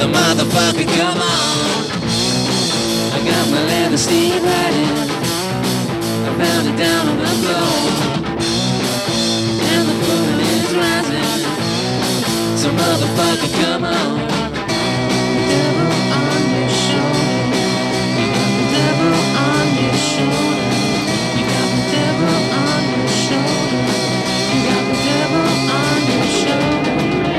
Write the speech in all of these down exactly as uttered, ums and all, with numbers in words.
So motherfucker, come on. I got my leather steam riding. I found it down on the floor, and the moon is rising. So motherfucker, come on. The devil on your shoulder. You got the devil on your shoulder. You got the devil on your shoulder. You got the devil on your shoulder.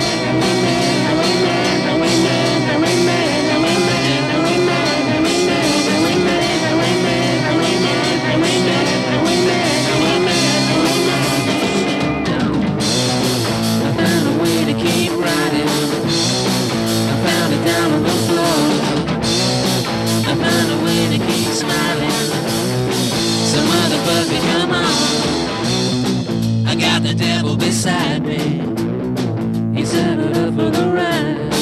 I got the devil beside me. He's settled up for the ride.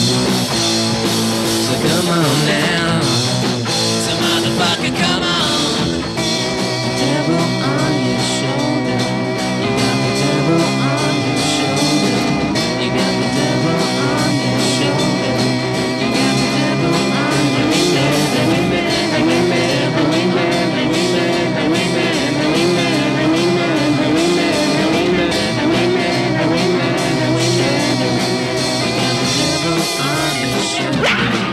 So come on now. So motherfucker, come on. The devil on your shoulder. You got the devil on your shoulder. You got the devil on your shoulder. You got the devil on your shoulder. Right!